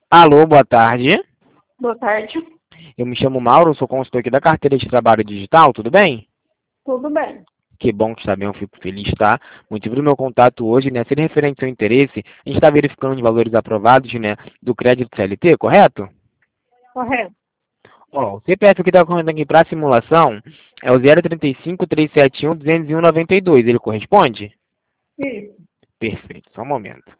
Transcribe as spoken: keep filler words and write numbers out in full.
Alô, boa tarde. Boa tarde. Eu me chamo Mauro, sou consultor aqui da carteira de trabalho digital, tudo bem? Tudo bem. Que bom que está bem, eu fico feliz, tá? Motivo do meu contato hoje, né, ser referente ao seu interesse, a gente está verificando os valores aprovados, né, do crédito C L T, correto? Correto. Ó, o C P F que está correndo aqui para simulação é o zero trinta e cinco, trezentos e setenta e um, duzentos e um, noventa e dois, ele corresponde? Isso. Perfeito, só um momento.